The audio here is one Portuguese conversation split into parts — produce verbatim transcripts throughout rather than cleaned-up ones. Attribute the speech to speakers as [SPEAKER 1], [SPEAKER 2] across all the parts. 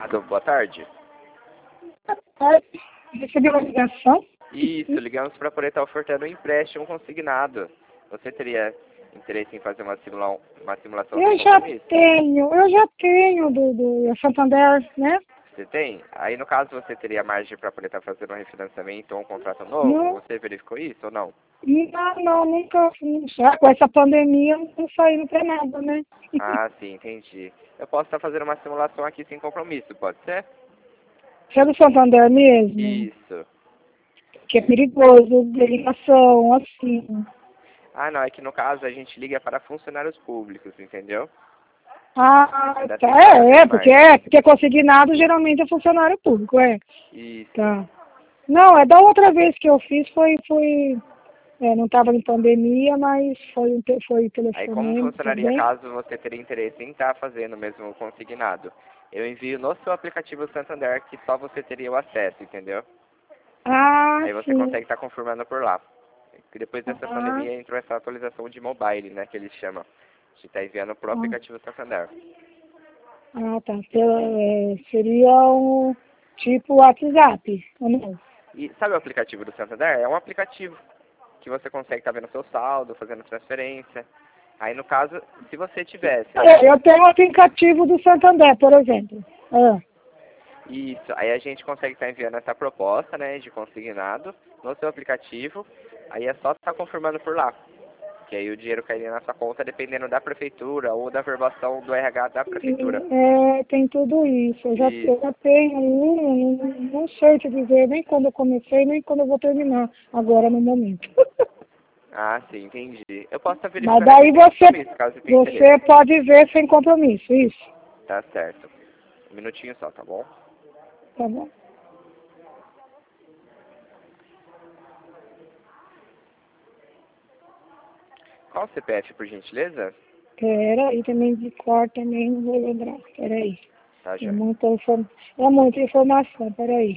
[SPEAKER 1] Alô, boa tarde.
[SPEAKER 2] Recebi uma ligação?
[SPEAKER 1] Isso, ligamos para poder estar ofertando um empréstimo consignado. Você teria interesse em fazer uma, simula uma simulação
[SPEAKER 2] Eu
[SPEAKER 1] sem
[SPEAKER 2] já
[SPEAKER 1] compromisso?
[SPEAKER 2] tenho, eu já tenho do, do Santander, né?
[SPEAKER 1] Você tem? Aí, no caso, você teria margem para poder estar fazendo um refinanciamento ou um contrato novo?
[SPEAKER 2] Não.
[SPEAKER 1] Você verificou isso ou não?
[SPEAKER 2] Não, não, nunca, já com essa pandemia não tô saindo pra nada, né?
[SPEAKER 1] Ah, sim, entendi. Eu posso estar fazendo uma simulação aqui sem compromisso, pode ser?
[SPEAKER 2] Você é do Santander mesmo?
[SPEAKER 1] Isso.
[SPEAKER 2] Que é perigoso, de ligação, assim.
[SPEAKER 1] Ah, não, é que no caso a gente liga para funcionários públicos, entendeu?
[SPEAKER 2] Ah,
[SPEAKER 1] Ainda
[SPEAKER 2] tá,
[SPEAKER 1] tem prazo
[SPEAKER 2] é,
[SPEAKER 1] de
[SPEAKER 2] é, porque
[SPEAKER 1] margem.
[SPEAKER 2] é, porque consignado geralmente é funcionário público, é.
[SPEAKER 1] Isso.
[SPEAKER 2] Tá. Não, é da outra vez que eu fiz foi, foi, é, não estava em pandemia, mas foi, um te- foi
[SPEAKER 1] Aí como
[SPEAKER 2] telefonema
[SPEAKER 1] funcionaria
[SPEAKER 2] também.
[SPEAKER 1] caso você teria interesse em estar fazendo mesmo consignado? Eu envio no seu aplicativo Santander que só você teria o acesso, entendeu?
[SPEAKER 2] Ah,
[SPEAKER 1] Aí você
[SPEAKER 2] sim.
[SPEAKER 1] consegue estar confirmando por lá. E depois dessa
[SPEAKER 2] Ah,
[SPEAKER 1] pandemia entrou essa atualização de mobile, né, que eles chamam. A gente está enviando pro
[SPEAKER 2] ah,
[SPEAKER 1] aplicativo Santander.
[SPEAKER 2] ah, tá. Pela- é, seria um tipo WhatsApp, ou não?
[SPEAKER 1] E sabe o aplicativo do Santander? É um aplicativo que você consegue estar vendo seu saldo, fazendo transferência. Aí no caso, se você tivesse, né?
[SPEAKER 2] É, eu tenho o aplicativo do Santander, por exemplo. Ah,
[SPEAKER 1] Isso, aí a gente consegue estar enviando essa proposta, né, de consignado no seu aplicativo, aí é só estar confirmando por lá, que aí o dinheiro cairia na sua conta dependendo da prefeitura ou da verbação do R H da prefeitura.
[SPEAKER 2] é, tem tudo isso. Eu já,
[SPEAKER 1] E,
[SPEAKER 2] eu já tenho um, não, não sei te dizer nem quando eu comecei, nem quando eu vou terminar, agora no momento.
[SPEAKER 1] ah, sim, entendi. Eu posso estar
[SPEAKER 2] Mas
[SPEAKER 1] verificando aqui
[SPEAKER 2] daí
[SPEAKER 1] sem
[SPEAKER 2] você,
[SPEAKER 1] compromisso, caso você tenha interesse.
[SPEAKER 2] você pode ver sem compromisso, isso.
[SPEAKER 1] Tá certo. Um minutinho só, tá bom?
[SPEAKER 2] Tá bom?
[SPEAKER 1] Qual o C P F, por gentileza?
[SPEAKER 2] Peraí, também de cor também não vou lembrar. Peraí.
[SPEAKER 1] Tá,
[SPEAKER 2] É
[SPEAKER 1] joia.
[SPEAKER 2] muita, inform... é muita informação, peraí.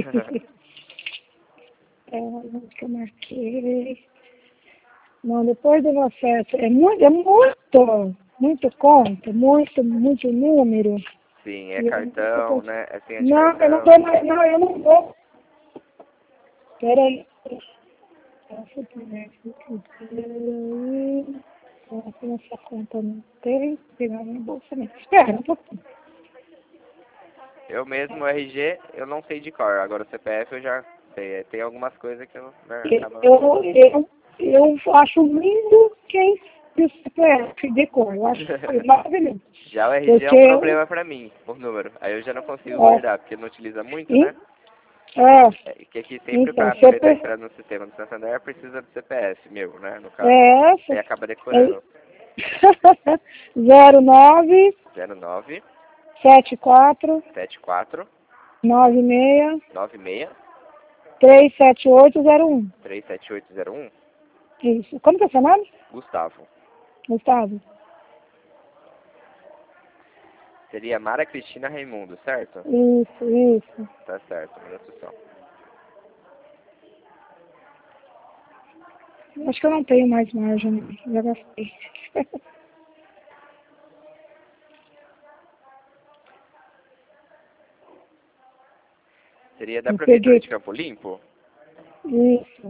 [SPEAKER 2] É onde que eu marquei. Não, depois do acesso. É muito, é muito, muito conta, muito, muito número.
[SPEAKER 1] Sim, é
[SPEAKER 2] E eu não
[SPEAKER 1] cartão,
[SPEAKER 2] tô-
[SPEAKER 1] né? É senha de
[SPEAKER 2] não, eu não
[SPEAKER 1] cartão.
[SPEAKER 2] dou mais, não, eu não vou. Peraí. Essa aqui, peraí. Essa nessa conta não tem. Pegar minha bolsa mesmo. Espera um pouquinho.
[SPEAKER 1] Eu mesmo, o R G, eu não sei de cor. Agora o C P F eu já sei. Tem algumas coisas que eu né, acabo não
[SPEAKER 2] Eu,
[SPEAKER 1] sabendo.
[SPEAKER 2] eu, eu acho lindo quem o C P F de cor. Eu acho maravilhoso.
[SPEAKER 1] Já o R G é
[SPEAKER 2] Porque
[SPEAKER 1] um
[SPEAKER 2] eu,
[SPEAKER 1] problema pra mim, por número. Aí eu já não consigo
[SPEAKER 2] ó,
[SPEAKER 1] guardar, porque não utiliza muito,
[SPEAKER 2] hein?
[SPEAKER 1] né?
[SPEAKER 2] É,
[SPEAKER 1] É, que aqui sempre
[SPEAKER 2] então,
[SPEAKER 1] pra poder estar
[SPEAKER 2] C P,
[SPEAKER 1] entrando no sistema do Santander precisa do C P F meu, né? No caso.
[SPEAKER 2] é
[SPEAKER 1] Aí
[SPEAKER 2] essa.
[SPEAKER 1] acaba
[SPEAKER 2] É,
[SPEAKER 1] decorando.
[SPEAKER 2] zero nove
[SPEAKER 1] zero nove
[SPEAKER 2] sete quatro
[SPEAKER 1] sete quatro
[SPEAKER 2] nove seis
[SPEAKER 1] nove seis
[SPEAKER 2] três sete oito zero um.
[SPEAKER 1] três sete oito zero um.
[SPEAKER 2] Isso. Como que é seu nome?
[SPEAKER 1] Gustavo.
[SPEAKER 2] Gustavo.
[SPEAKER 1] Seria Mara Cristina Raimundo, certo?
[SPEAKER 2] Isso, isso.
[SPEAKER 1] Tá certo, um minuto só.
[SPEAKER 2] Acho que eu não tenho mais margem, já gastei.
[SPEAKER 1] Seria da
[SPEAKER 2] Eu
[SPEAKER 1] Prefeitura
[SPEAKER 2] peguei,
[SPEAKER 1] de Campo Limpo?
[SPEAKER 2] isso.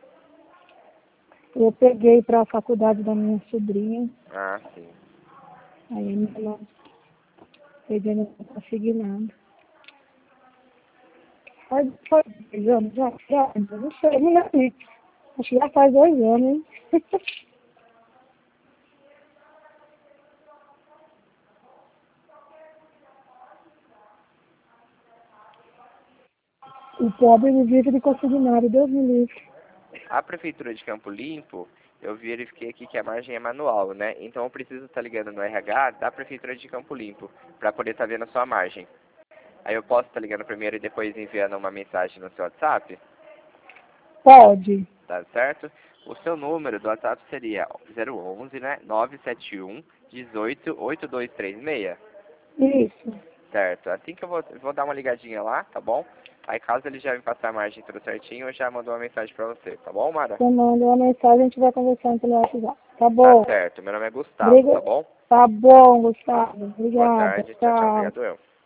[SPEAKER 2] Eu peguei para a faculdade da minha sobrinha,
[SPEAKER 1] Ah, sim.
[SPEAKER 2] aí ela peguei não consegui nada. Faz, faz dois anos já? Já? Eu não sei, não lembro. Acho que já faz dois anos, hein? O pobre vive de consignado, Deus me livre.
[SPEAKER 1] A Prefeitura de Campo Limpo, eu verifiquei aqui que a margem é manual, né? Então eu preciso estar ligando no R H da Prefeitura de Campo Limpo, para poder estar vendo a sua margem. Aí eu posso estar ligando primeiro e depois enviando uma mensagem no seu WhatsApp,
[SPEAKER 2] Pode.
[SPEAKER 1] tá certo? O seu número do WhatsApp seria zero onze, né? nove sete um, dezoito, oito dois três seis.
[SPEAKER 2] Isso.
[SPEAKER 1] Certo. Assim que eu vou, vou dar uma ligadinha lá, tá bom? Aí caso ele já me passar a margem tudo certinho, eu já mando uma mensagem pra você, tá bom, Mara?
[SPEAKER 2] Você manda uma mensagem, a gente vai conversando pelo WhatsApp. Tá
[SPEAKER 1] Tá
[SPEAKER 2] bom.
[SPEAKER 1] certo. Meu nome é Gustavo, tá
[SPEAKER 2] Obriga...
[SPEAKER 1] bom?
[SPEAKER 2] Tá bom, Gustavo.
[SPEAKER 1] Boa
[SPEAKER 2] Obrigada.
[SPEAKER 1] tarde. Tchau, tchau.
[SPEAKER 2] Tchau.
[SPEAKER 1] Obrigado eu.